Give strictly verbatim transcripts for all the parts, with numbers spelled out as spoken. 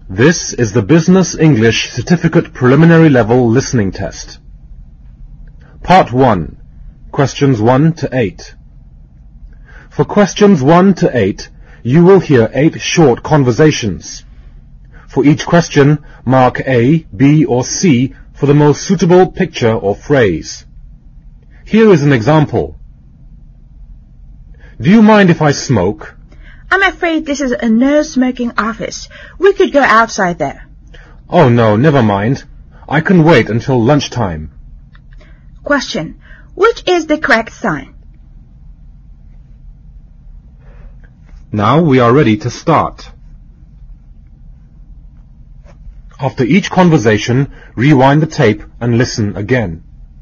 This is the Business English Certificate Preliminary Level Listening Test. Part one. Questions one to eight. For questions one to eight, you will hear eight short conversations. For each question, mark A, B, or C for the most suitable picture or phrase. Here is an example. Do you mind if I smoke? I'm afraid this is a no-smoking office. We could go outside there. Oh no, never mind. I can wait until lunchtime. Question. Which is the correct sign? Now we are ready to start. After each conversation, rewind the tape and listen again.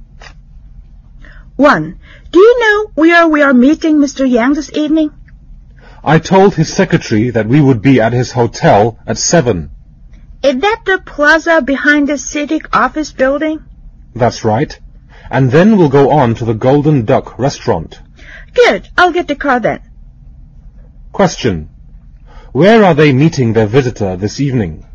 one. Do you know where we are meeting Mister Yang this evening? I told his secretary that we would be at his hotel at seven. Is that the plaza behind the city office building? That's right. And then we'll go on to the Golden Duck restaurant. Good. I'll get the car then. Question. Where are they meeting their visitor this evening?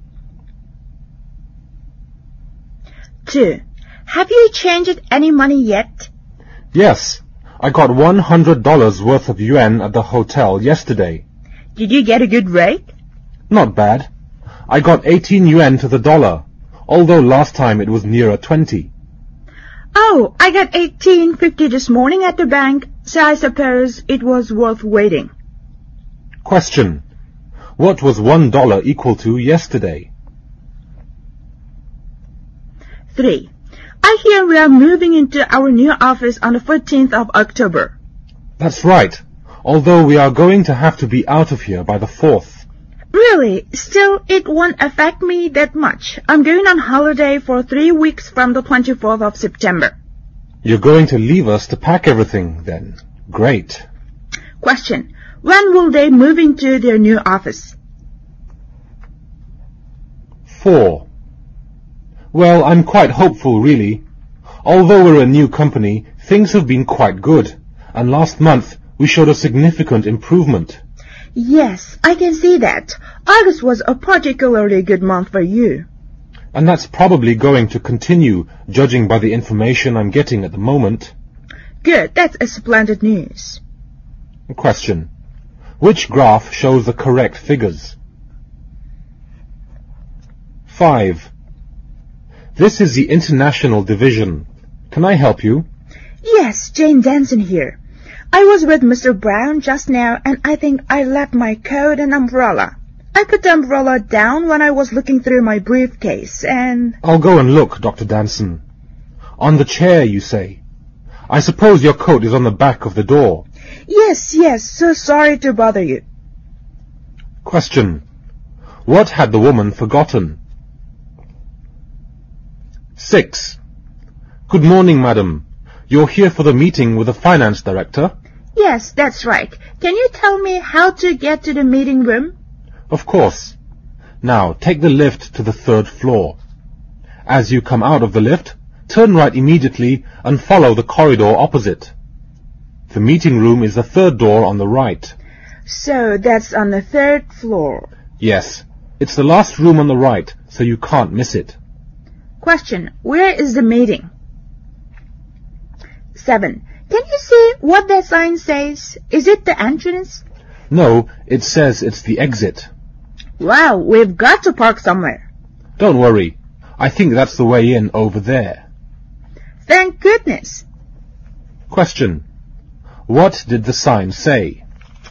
two. Have you changed any money yet? Yes. I got one hundred dollars worth of yuan at the hotel yesterday. Did you get a good rate? Not bad. I got eighteen yuan to the dollar, although last time it was nearer twenty. Oh, I got eighteen fifty this morning at the bank, so I suppose it was worth waiting. Question. What was one dollar equal to yesterday? three. I hear we are moving into our new office on the fourteenth of October. That's right, although we are going to have to be out of here by the fourth. Really? Still, it won't affect me that much. I'm going on holiday for three weeks from the twenty-fourth of September. You're going to leave us to pack everything, then. Great. Question. When will they move into their new office? four. Well, I'm quite hopeful, really. Although we're a new company, things have been quite good, and last month we showed a significant improvement. Yes, I can see that. August was a particularly good month for you. And that's probably going to continue, judging by the information I'm getting at the moment. Good, that's a splendid news. Question. Which graph shows the correct figures? five. This is the International Division. Can I help you? Yes, Jane Danson here. I was with Mister Brown just now, and I think I left my coat and umbrella. I put the umbrella down when I was looking through my briefcase, and... I'll go and look, Doctor Danson. On the chair, you say? I suppose your coat is on the back of the door. Yes, yes, so sorry to bother you. Question. What had the woman forgotten? six. Good morning, madam. You're here for the meeting with the finance director? Yes, that's right. Can you tell me how to get to the meeting room? Of course. Now, take the lift to the third floor. As you come out of the lift, turn right immediately and follow the corridor opposite. The meeting room is the third door on the right. So that's on the third floor. Yes. It's the last room on the right, so you can't miss it. Question. Where is the meeting? seven. Can you see what that sign says? Is it the entrance? No, it says it's the exit. Wow, we've got to park somewhere. Don't worry. I think that's the way in over there. Thank goodness. Question. What did the sign say?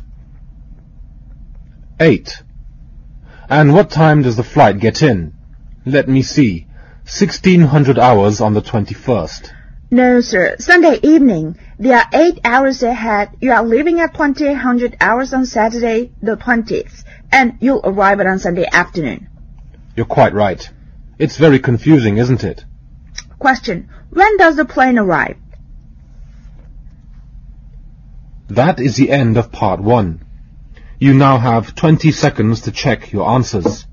eight. And what time does the flight get in? Let me see. sixteen hundred hours on the twenty-first. No, sir. Sunday evening. They are eight hours ahead. You are leaving at twenty hundred hours on Saturday, the twentieth, and you'll arrive on Sunday afternoon. You're quite right. It's very confusing, isn't it? Question. When does the plane arrive? That is the end of part one. You now have twenty seconds to check your answers.